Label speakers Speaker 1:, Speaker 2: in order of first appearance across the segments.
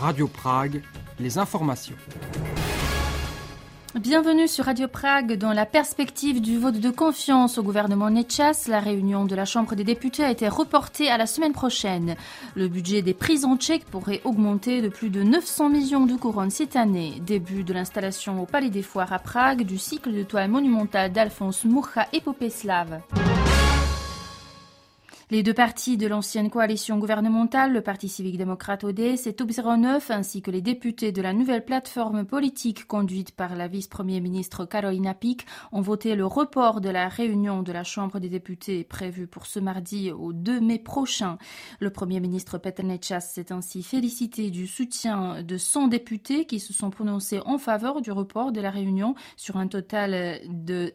Speaker 1: Radio Prague, les informations.
Speaker 2: Bienvenue sur Radio Prague. Dans la perspective du vote de confiance au gouvernement Nečas, la réunion de la Chambre des députés a été reportée à la semaine prochaine. Le budget des prisons tchèques pourrait augmenter de plus de 900 millions de couronnes cette année. Début de l'installation au Palais des Foires à Prague du cycle de toile monumentale d'Alphonse Mucha Épopée slave. Les deux partis de l'ancienne coalition gouvernementale, le Parti civique démocrate ODS et Top 09, ainsi que les députés de la nouvelle plateforme politique conduite par la vice-premier ministre Karolina Pík, ont voté le report de la réunion de la Chambre des députés prévue pour ce mardi au 2 mai prochain. Le premier ministre Petr Nečas s'est ainsi félicité du soutien de 100 députés qui se sont prononcés en faveur du report de la réunion sur un total de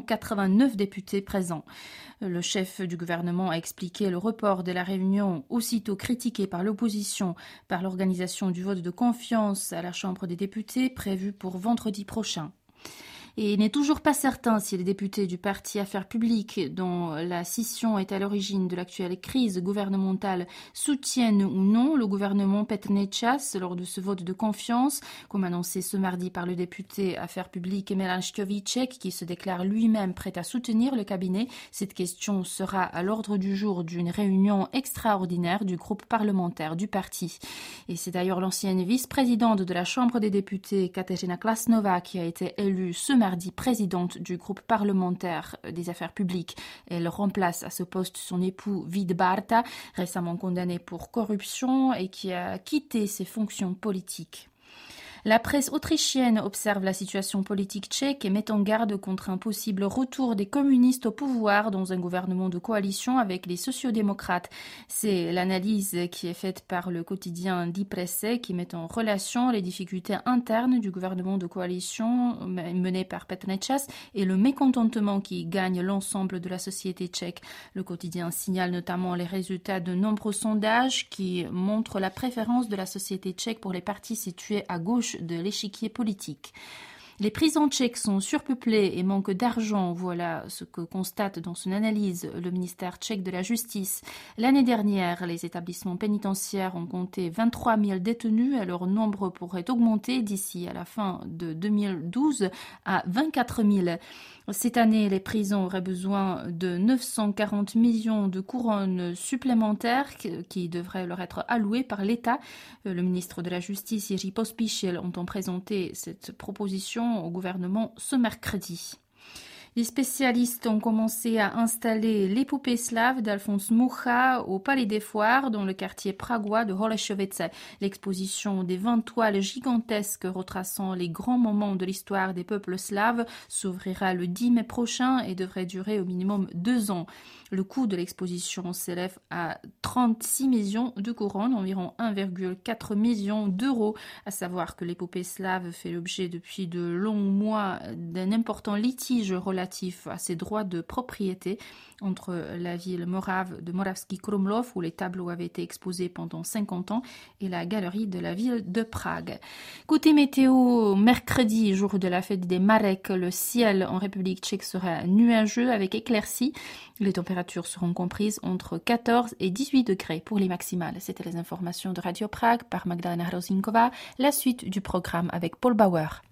Speaker 2: 189 députés présents. Le chef du gouvernement a expliqué le report de la réunion, aussitôt critiqué par l'opposition, par l'organisation du vote de confiance à la Chambre des députés prévu pour vendredi prochain. Et il n'est toujours pas certain si les députés du parti Affaires publiques, dont la scission est à l'origine de l'actuelle crise gouvernementale, soutiennent ou non le gouvernement Petr Nečas lors de ce vote de confiance, comme annoncé ce mardi par le député Affaires publiques Milan Šťovíček, qui se déclare lui-même prêt à soutenir le cabinet. Cette question sera à l'ordre du jour d'une réunion extraordinaire du groupe parlementaire du parti. Et c'est d'ailleurs l'ancienne vice-présidente de la Chambre des députés, Kateřina Klasnová, qui a été élue ce mardi présidente du groupe parlementaire des affaires publiques. Elle remplace à ce poste son époux Vít Bárta, récemment condamné pour corruption et qui a quitté ses fonctions politiques. La presse autrichienne observe la situation politique tchèque et met en garde contre un possible retour des communistes au pouvoir dans un gouvernement de coalition avec les sociodémocrates. C'est l'analyse qui est faite par le quotidien Die Presse qui met en relation les difficultés internes du gouvernement de coalition mené par Petr Nečas et le mécontentement qui gagne l'ensemble de la société tchèque. Le quotidien signale notamment les résultats de nombreux sondages qui montrent la préférence de la société tchèque pour les partis situés à gauche de l'échiquier politique. Les prisons tchèques sont surpeuplées et manquent d'argent. Voilà ce que constate dans son analyse le ministère tchèque de la Justice. L'année dernière, les établissements pénitentiaires ont compté 23 000 détenus et leur nombre pourrait augmenter d'ici à la fin de 2012 à 24 000. Cette année, les prisons auraient besoin de 940 millions de couronnes supplémentaires qui devraient leur être allouées par l'État. Le ministre de la Justice, Jiří Pospíšil, entend présenter cette proposition au gouvernement ce mercredi. Les spécialistes ont commencé à installer l'épopée slave d'Alphonse Mucha au Palais des Foires dans le quartier pragois de Holešovice. L'exposition des 20 toiles gigantesques retraçant les grands moments de l'histoire des peuples slaves s'ouvrira le 10 mai prochain et devrait durer au minimum 2 ans. Le coût de l'exposition s'élève à 36 millions de couronnes, environ 1,4 million d'euros. À savoir que l'épopée slave fait l'objet depuis de longs mois d'un important litige relatif à ses droits de propriété entre la ville morave de Moravský Krumlov, où les tableaux avaient été exposés pendant 50 ans, et la galerie de la ville de Prague. Côté météo, mercredi, jour de la fête des Marek, le ciel en République tchèque sera nuageux avec éclaircies. Les températures seront comprises entre 14 et 18 degrés pour les maximales. C'était les informations de Radio Prague par Magdalena Hrozinková. La suite du programme avec Paul Bauer.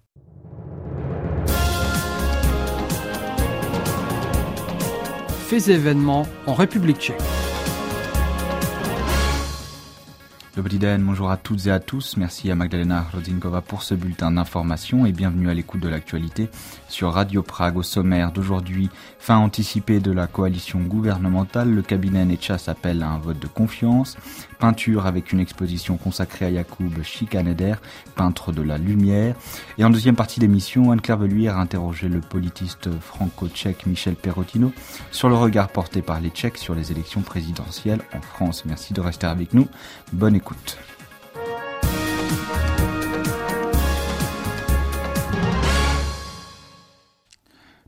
Speaker 1: Faits et événements en République tchèque.
Speaker 3: Dobrý den, bonjour à toutes et à tous. Merci à Magdalena Hrozinková pour ce bulletin d'information et bienvenue à l'écoute de l'actualité sur Radio Prague. Au sommaire d'aujourd'hui, fin anticipée de la coalition gouvernementale, le cabinet Nečas appelle à un vote de confiance. Peinture avec une exposition consacrée à Jakub Schikaneder, peintre de la lumière. Et en deuxième partie d'émission, Anne-Claire Veluire a interrogé le politiste franco-tchèque Michel Perotino sur le regard porté par les Tchèques sur les élections présidentielles en France. Merci de rester avec nous. Bonne écoute.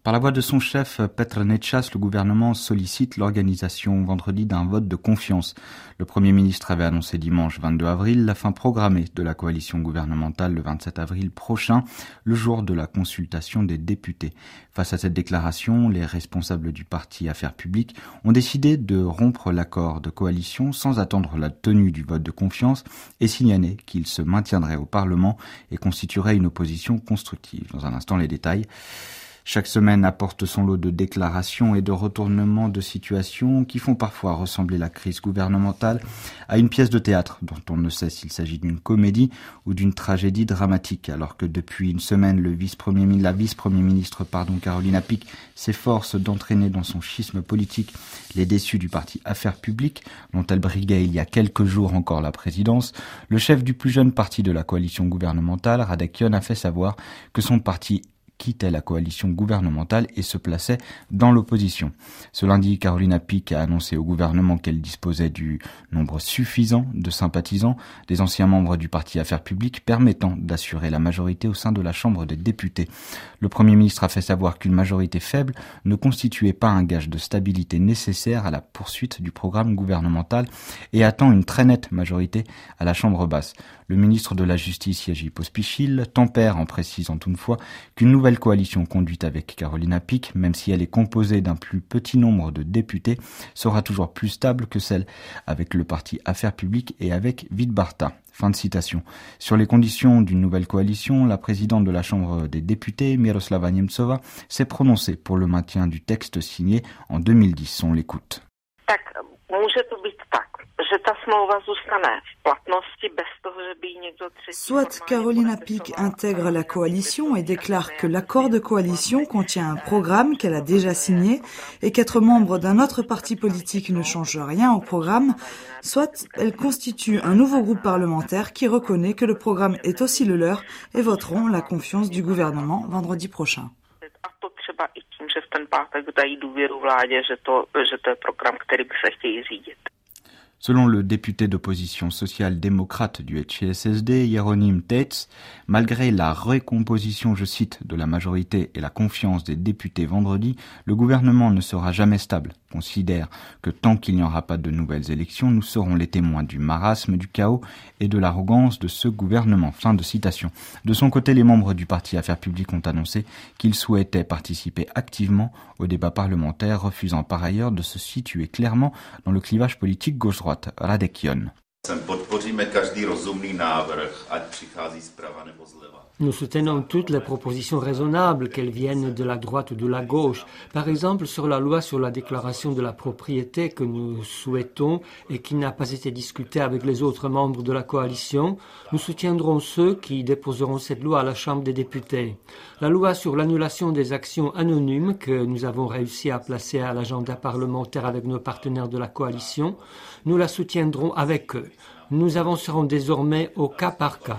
Speaker 3: Par la voix de son chef Petr Nečas, le gouvernement sollicite l'organisation vendredi d'un vote de confiance. Le Premier ministre avait annoncé dimanche 22 avril la fin programmée de la coalition gouvernementale le 27 avril prochain, le jour de la consultation des députés. Face à cette déclaration, les responsables du parti Affaires publiques ont décidé de rompre l'accord de coalition sans attendre la tenue du vote de confiance et signaler qu'il se maintiendrait au Parlement et constituerait une opposition constructive. Dans un instant, les détails. Chaque semaine apporte son lot de déclarations et de retournements de situation qui font parfois ressembler la crise gouvernementale à une pièce de théâtre dont on ne sait s'il s'agit d'une comédie ou d'une tragédie dramatique. Alors que depuis une semaine, la vice-premier ministre Carolina Pic s'efforce d'entraîner dans son schisme politique les déçus du parti Affaires publiques, dont elle briguait il y a quelques jours encore la présidence, le chef du plus jeune parti de la coalition gouvernementale, Radek Jon, a fait savoir que son parti quittait la coalition gouvernementale et se plaçait dans l'opposition. Ce lundi, Carolina Pic a annoncé au gouvernement qu'elle disposait du nombre suffisant de sympathisants, des anciens membres du parti Affaires publiques, permettant d'assurer la majorité au sein de la Chambre des députés. Le Premier ministre a fait savoir qu'une majorité faible ne constituait pas un gage de stabilité nécessaire à la poursuite du programme gouvernemental et attend une très nette majorité à la Chambre basse. Le ministre de la Justice, Jerzy Pospisil, tempère en précisant toutefois qu'une nouvelle coalition conduite avec Carolina Pic, même si elle est composée d'un plus petit nombre de députés, sera toujours plus stable que celle avec le parti Affaires publiques et avec Vidbarta. Fin de citation. Sur les conditions d'une nouvelle coalition, la présidente de la Chambre des députés, Miroslava Němcová, s'est prononcée pour le maintien du texte signé en 2010. On l'écoute.
Speaker 4: Soit Carolina Pic intègre la coalition et déclare que l'accord de coalition contient un programme qu'elle a déjà signé et qu'être membre d'un autre parti politique ne change rien au programme, soit elle constitue un nouveau groupe parlementaire qui reconnaît que le programme est aussi le leur et voteront la confiance du gouvernement vendredi prochain.
Speaker 3: Selon le député d'opposition social-démocrate du HCSSD, Jeronim Tetz, malgré la recomposition, je cite, de la majorité et la confiance des députés vendredi, le gouvernement ne sera jamais stable. Considère que tant qu'il n'y aura pas de nouvelles élections, nous serons les témoins du marasme, du chaos et de l'arrogance de ce gouvernement. Fin de citation. De son côté, les membres du parti Affaires publiques ont annoncé qu'ils souhaitaient participer activement au débat parlementaire, refusant par ailleurs de se situer clairement dans le clivage politique gauche-droite. Radek Jon.
Speaker 5: Nous soutenons toutes les propositions raisonnables, qu'elles viennent de la droite ou de la gauche. Par exemple, sur la loi sur la déclaration de la propriété que nous souhaitons et qui n'a pas été discutée avec les autres membres de la coalition, nous soutiendrons ceux qui déposeront cette loi à la Chambre des députés. La loi sur l'annulation des actions anonymes que nous avons réussi à placer à l'agenda parlementaire avec nos partenaires de la coalition, nous la soutiendrons avec eux. Nous avancerons désormais au cas par cas.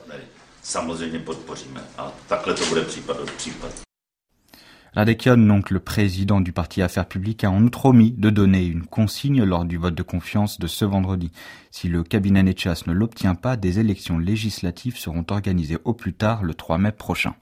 Speaker 3: Radek Jon, donc le président du parti Affaires publiques, a en outre omis de donner une consigne lors du vote de confiance de ce vendredi. Si le cabinet Nečas ne l'obtient pas, des élections législatives seront organisées au plus tard le 3 mai prochain.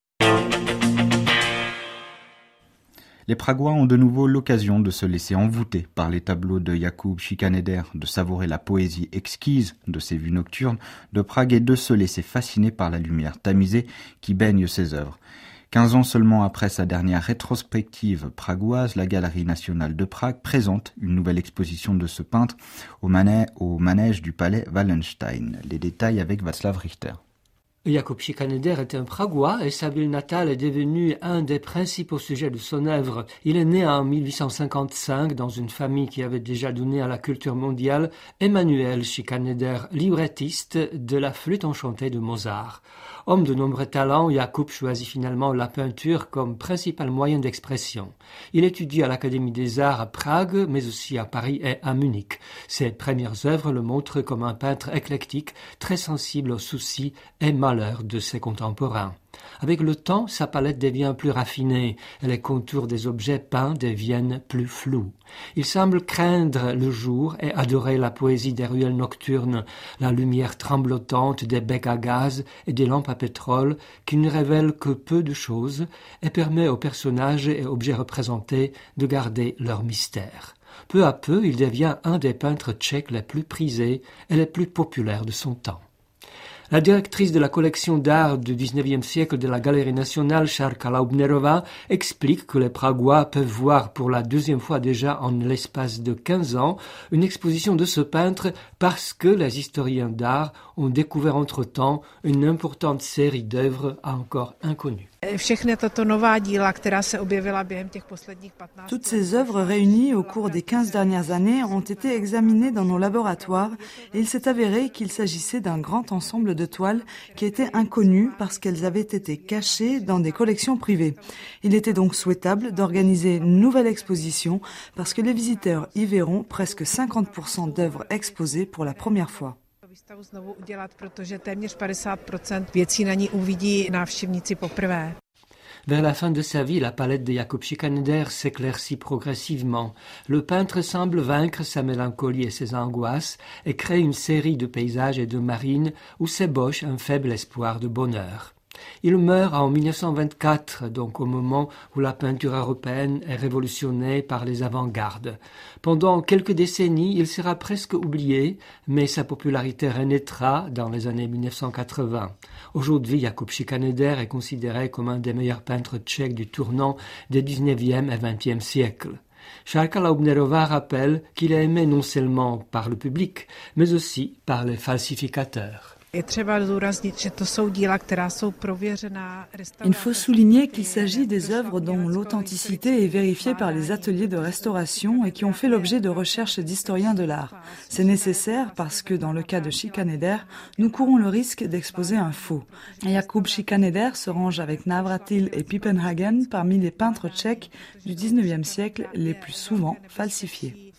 Speaker 3: Les Pragois ont de nouveau l'occasion de se laisser envoûter par les tableaux de Jakub Schikaneder, de savourer la poésie exquise de ses vues nocturnes de Prague et de se laisser fasciner par la lumière tamisée qui baigne ses œuvres. 15 ans seulement après sa dernière rétrospective pragoise, la Galerie nationale de Prague présente une nouvelle exposition de ce peintre au manège du palais Wallenstein. Les détails avec Václav Richter.
Speaker 5: Jakub Schikaneder est un Pragois et sa ville natale est devenue un des principaux sujets de son œuvre. Il est né en 1855 dans une famille qui avait déjà donné à la culture mondiale Emanuel Schikaneder, librettiste de la flûte enchantée de Mozart. Homme de nombreux talents, Jakub choisit finalement la peinture comme principal moyen d'expression. Il étudie à l'Académie des Arts à Prague, mais aussi à Paris et à Munich. Ses premières œuvres le montrent comme un peintre éclectique, très sensible aux soucis et malheurs de ses contemporains. Avec le temps, sa palette devient plus raffinée et les contours des objets peints deviennent plus flous. Il semble craindre le jour et adorer la poésie des ruelles nocturnes, la lumière tremblotante des becs à gaz et des lampes à pétrole qui ne révèlent que peu de choses et permet aux personnages et objets représentés de garder leur mystère. Peu à peu, il devient un des peintres tchèques les plus prisés et les plus populaires de son temps. La directrice de la collection d'art du XIXe siècle de la Galerie nationale, Šárka Laubnerová, explique que les Pragois peuvent voir pour la deuxième fois déjà en l'espace de 15 ans une exposition de ce peintre parce que les historiens d'art ont découvert entre-temps une importante série d'œuvres encore inconnues.
Speaker 4: Toutes ces œuvres réunies au cours des 15 dernières années ont été examinées dans nos laboratoires et il s'est avéré qu'il s'agissait d'un grand ensemble de toiles qui étaient inconnues parce qu'elles avaient été cachées dans des collections privées. Il était donc souhaitable d'organiser une nouvelle exposition parce que les visiteurs y verront presque 50% d'œuvres exposées pour la première fois.
Speaker 5: Vers la fin de sa vie, la palette de Jakub Schikaneder s'éclaircit progressivement. Le peintre semble vaincre sa mélancolie et ses angoisses et crée une série de paysages et de marines où s'ébauche un faible espoir de bonheur. Il meurt en 1924, donc au moment où la peinture européenne est révolutionnée par les avant-gardes. Pendant quelques décennies, il sera presque oublié, mais sa popularité renaîtra dans les années 1980. Aujourd'hui, Jakub Schikaneder est considéré comme un des meilleurs peintres tchèques du tournant des 19e et 20e siècles. Šárka Laubnerová rappelle qu'il est aimé non seulement par le public, mais aussi par les falsificateurs.
Speaker 4: Il faut souligner qu'il s'agit des œuvres dont l'authenticité est vérifiée par les ateliers de restauration et qui ont fait l'objet de recherches d'historiens de l'art. C'est nécessaire parce que dans le cas de Schikaneder, nous courons le risque d'exposer un faux. Jakub Schikaneder se range avec Navratil et Pippenhagen parmi les peintres tchèques du XIXe siècle les plus souvent falsifiés.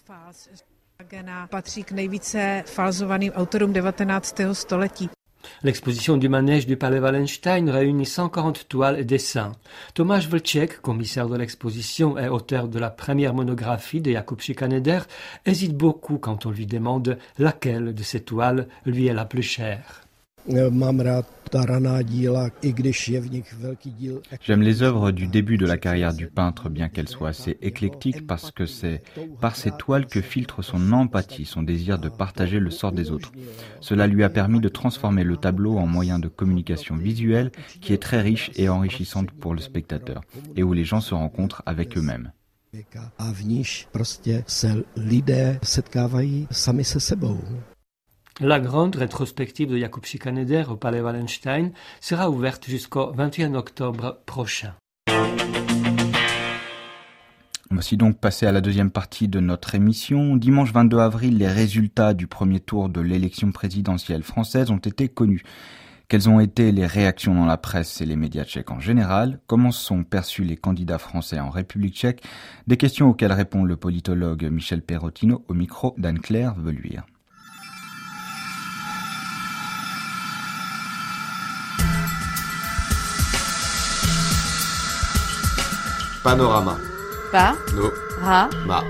Speaker 5: L'exposition du manège du Palais Wallenstein réunit 140 toiles et dessins. Tomáš Vlček, commissaire de l'exposition et auteur de la première monographie de Jakub Schikaneder, hésite beaucoup quand on lui demande laquelle de ces toiles lui est la plus chère.
Speaker 3: J'aime les œuvres du début de la carrière du peintre, bien qu'elles soient assez éclectiques, parce que c'est par ces toiles que filtre son empathie, son désir de partager le sort des autres. Cela lui a permis de transformer le tableau en moyen de communication visuelle qui est très riche et enrichissante pour le spectateur, et où les gens se rencontrent avec eux-mêmes. La grande rétrospective de Jakub Schikaneder au Palais Wallenstein sera ouverte jusqu'au 21 octobre prochain. Voici donc passé à la deuxième partie de notre émission. Dimanche 22 avril, les résultats du premier tour de l'élection présidentielle française ont été connus. Quelles ont été les réactions dans la presse et les médias tchèques en général? Comment sont perçus les candidats français en République tchèque? Des questions auxquelles répond le politologue Michel Perrotino au micro d'Anne-Claire Veluire.
Speaker 6: Panorama.
Speaker 2: Pa.
Speaker 6: No.
Speaker 2: Ra.
Speaker 6: Ma.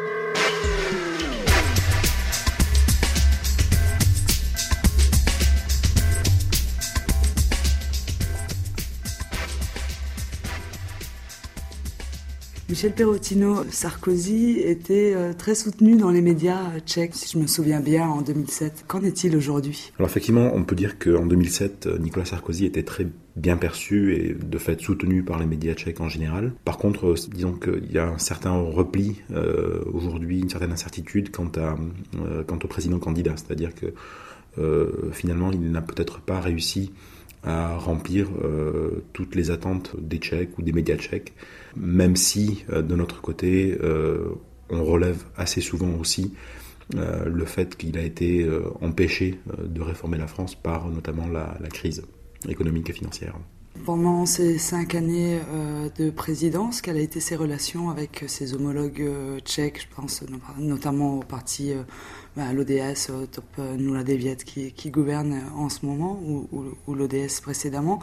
Speaker 4: Michel Perrotino, Sarkozy était très soutenu dans les médias tchèques, si je me souviens bien, en 2007. Qu'en est-il aujourd'hui?
Speaker 7: Alors effectivement, on peut dire qu'en 2007, Nicolas Sarkozy était très bien perçu et de fait soutenu par les médias tchèques en général. Par contre, disons qu'il y a un certain repli aujourd'hui, une certaine incertitude quant au président candidat. C'est-à-dire que finalement, il n'a peut-être pas réussi à remplir toutes les attentes des Tchèques ou des médias tchèques, même si de notre côté, on relève assez souvent aussi le fait qu'il a été empêché de réformer la France par notamment la crise économique et financière.
Speaker 4: Pendant ces 5 années de présidence, quelles ont été ses relations avec ses homologues tchèques? Je pense notamment au parti l'ODS, Top Nula Devět, qui gouverne en ce moment, ou l'ODS précédemment.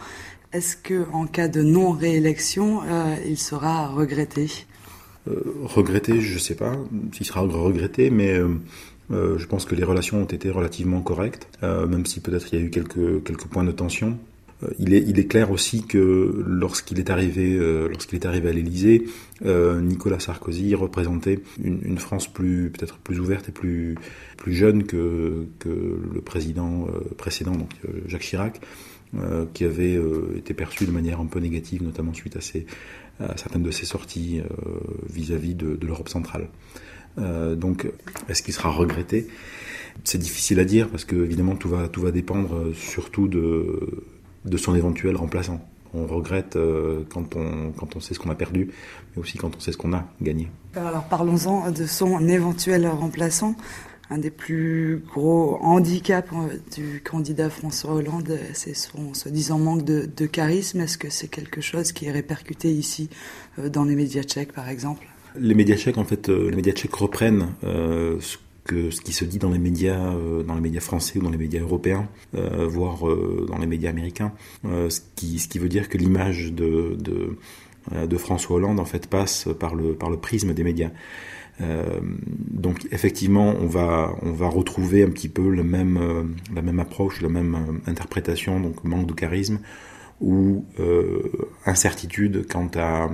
Speaker 4: Est-ce qu'en cas de non-réélection, il sera regretté ?
Speaker 7: Regretté, je ne sais pas s'il sera regretté, mais je pense que les relations ont été relativement correctes, même si peut-être il y a eu quelques points de tension. Il est clair aussi que lorsqu'il est arrivé à l'Élysée, Nicolas Sarkozy représentait une France peut-être plus ouverte et plus jeune que le président précédent, donc Jacques Chirac, qui avait été perçu de manière un peu négative, notamment suite à certaines de ses sorties vis-à-vis de l'Europe centrale. Donc, est-ce qu'il sera regretté ? C'est difficile à dire parce que évidemment tout va dépendre surtout de son éventuel remplaçant. On regrette quand on sait ce qu'on a perdu, mais aussi quand on sait ce qu'on a gagné.
Speaker 4: Alors parlons-en de son éventuel remplaçant. Un des plus gros handicaps du candidat François Hollande, c'est son soi-disant manque de charisme. Est-ce que c'est quelque chose qui est répercuté ici dans les médias tchèques, par exemple ?
Speaker 7: Les médias tchèques, en fait, reprennent ce qui se dit dans les médias français ou dans les médias européens, voire dans les médias américains, ce qui veut dire que l'image de François Hollande en fait passe par le prisme des médias. Donc effectivement, on va retrouver un petit peu la même approche, la même interprétation, donc manque de charisme ou incertitude quant à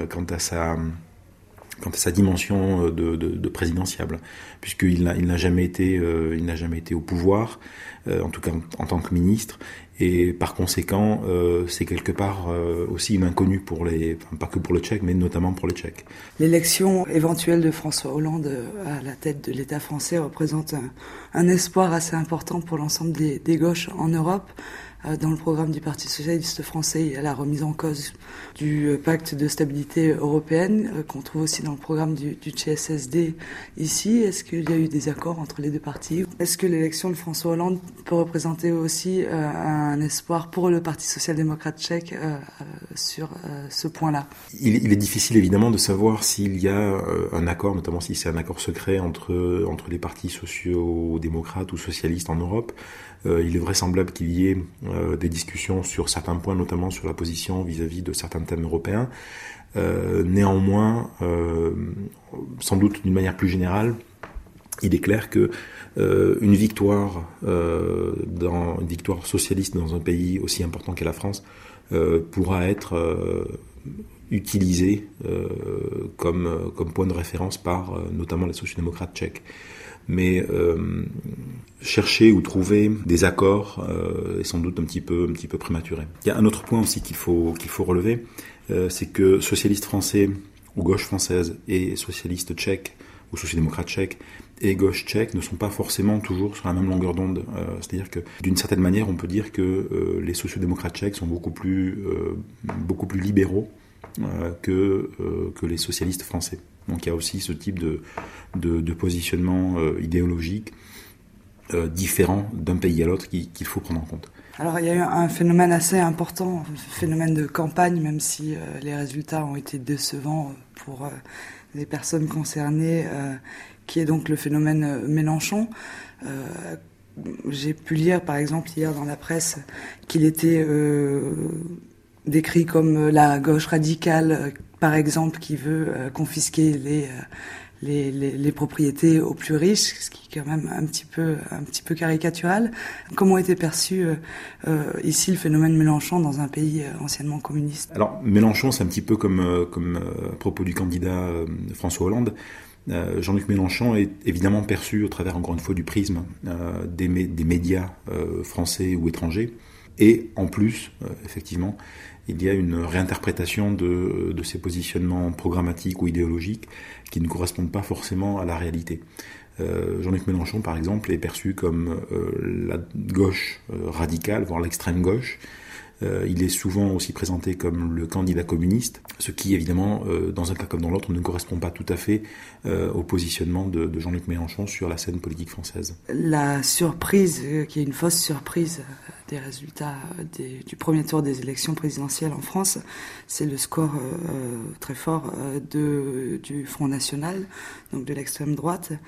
Speaker 7: sa dimension de présidentiable, puisqu'il n'a jamais été au pouvoir, en tout cas en tant que ministre, et par conséquent, c'est quelque part aussi une inconnue pas que pour le Tchèque, mais notamment pour les Tchèques.
Speaker 4: L'élection éventuelle de François Hollande à la tête de l'État français représente un espoir assez important pour l'ensemble des gauches en Europe. Dans le programme du Parti socialiste français, il y a la remise en cause du pacte de stabilité européenne, qu'on trouve aussi dans le programme du CSSD ici. Est-ce qu'il y a eu des accords entre les deux partis ? Est-ce que l'élection de François Hollande peut représenter aussi un espoir pour le Parti social-démocrate tchèque sur ce point-là ?
Speaker 7: Il est difficile évidemment de savoir s'il y a un accord, notamment si c'est un accord secret entre les partis sociaux-démocrates ou socialistes en Europe. Il est vraisemblable qu'il y ait des discussions sur certains points, notamment sur la position vis-à-vis de certains thèmes européens. Néanmoins, sans doute d'une manière plus générale, il est clair que une victoire socialiste dans un pays aussi important qu'est la France pourra être utilisée comme point de référence par notamment les sociaux-démocrates tchèques. Mais chercher ou trouver des accords est sans doute un petit peu prématuré. Il y a un autre point aussi qu'il faut relever, c'est que socialistes français ou gauche française et socialistes tchèques ou sociaux-démocrates tchèques et gauche tchèque ne sont pas forcément toujours sur la même longueur d'onde. C'est-à-dire que d'une certaine manière, on peut dire que les sociaux-démocrates tchèques sont beaucoup plus libéraux que les socialistes français. Donc il y a aussi ce type de positionnement idéologique différent d'un pays à l'autre qu'il faut prendre en compte.
Speaker 4: Alors il y a eu un phénomène assez important, un phénomène de campagne, même si les résultats ont été décevants pour les personnes concernées, qui est donc le phénomène Mélenchon. J'ai pu lire par exemple hier dans la presse qu'il était décrit comme la gauche radicale, par exemple, qui veut confisquer les propriétés aux plus riches, ce qui est quand même un petit peu caricatural. Comment était perçu ici le phénomène Mélenchon dans un pays anciennement communiste ?
Speaker 7: Alors Mélenchon, c'est un petit peu comme à propos du candidat François Hollande. Jean-Luc Mélenchon est évidemment perçu au travers, encore une fois, du prisme des médias français ou étrangers. Et en plus, effectivement, il y a une réinterprétation de ces positionnements programmatiques ou idéologiques qui ne correspondent pas forcément à la réalité. Jean-Luc Mélenchon, par exemple, est perçu comme la gauche radicale, voire l'extrême gauche. Il est souvent aussi présenté comme le candidat communiste, ce qui, évidemment, dans un cas comme dans l'autre, ne correspond pas tout à fait au positionnement de Jean-Luc Mélenchon sur la scène politique française.
Speaker 4: La surprise, qui est une fausse surprise des résultats du premier tour des élections présidentielles en France, c'est le score très fort du Front National, donc de l'extrême droite,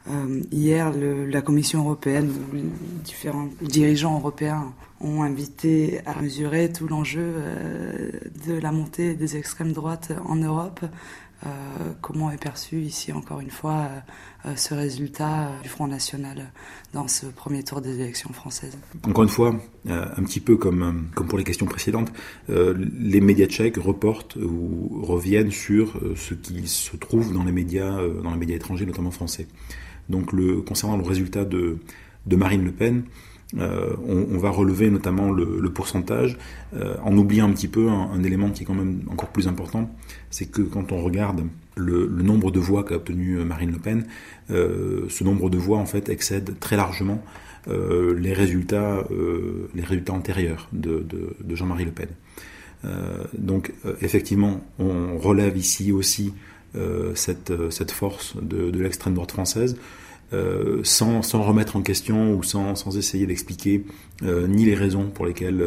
Speaker 4: Hier, la Commission européenne, où différents dirigeants européens ont invité à mesurer tout l'enjeu de la montée des extrêmes droites en Europe. Comment est perçu ici, encore une fois, ce résultat du Front National dans ce premier tour des élections françaises.
Speaker 7: Encore une fois, un petit peu comme pour les questions précédentes, les médias tchèques reportent ou reviennent sur ce qui se trouve dans les médias étrangers, notamment français. Donc concernant le résultat de Marine Le Pen, on va relever notamment le pourcentage, en oubliant un petit peu un élément qui est quand même encore plus important, c'est que quand on regarde le nombre de voix qu'a obtenu Marine Le Pen, ce nombre de voix en fait excède très largement les résultats antérieurs de Jean-Marie Le Pen. Donc effectivement, on relève ici aussi cette force de l'extrême droite française, sans remettre en question ou sans essayer d'expliquer ni les raisons pour lesquelles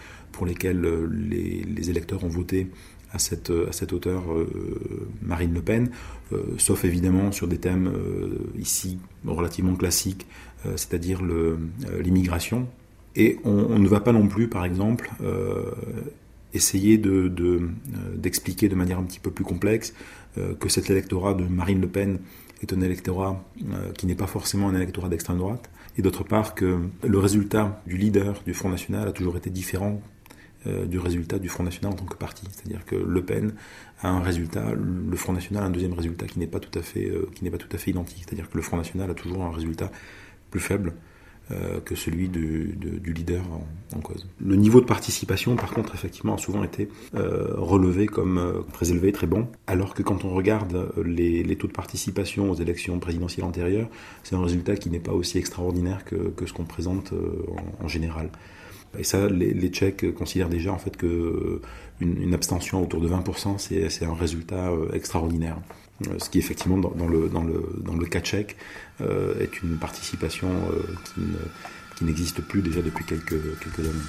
Speaker 7: les électeurs ont voté à cette hauteur Marine Le Pen, sauf évidemment sur des thèmes ici relativement classiques, c'est-à-dire l'immigration. Et on ne va pas non plus, par exemple, essayer d'expliquer de manière un petit peu plus complexe que cet électorat de Marine Le Pen est un électorat qui n'est pas forcément un électorat d'extrême droite, et d'autre part que le résultat du leader du Front National a toujours été différent du résultat du Front National en tant que parti. C'est-à-dire que Le Pen a un résultat, le Front National a un deuxième résultat qui n'est pas tout à fait identique. C'est-à-dire que le Front National a toujours un résultat plus faible que celui du leader en cause. Le niveau de participation, par contre, effectivement, a souvent été relevé comme très élevé, très bon, alors que quand on regarde les taux de participation aux élections présidentielles antérieures, c'est un résultat qui n'est pas aussi extraordinaire que ce qu'on présente en général. Et ça, les Tchèques considèrent déjà en fait que une abstention autour de 20%, c'est un résultat extraordinaire. Ce qui effectivement dans le cas tchèque est une participation qui n'existe plus déjà depuis quelques années.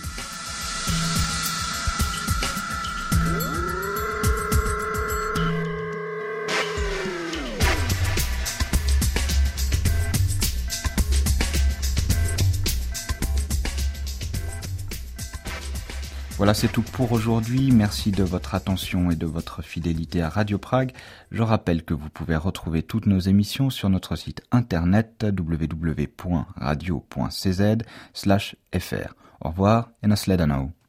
Speaker 3: Voilà, c'est tout pour aujourd'hui. Merci de votre attention et de votre fidélité à Radio Prague. Je rappelle que vous pouvez retrouver toutes nos émissions sur notre site internet www.radio.cz/fr. Au revoir et nasledanou.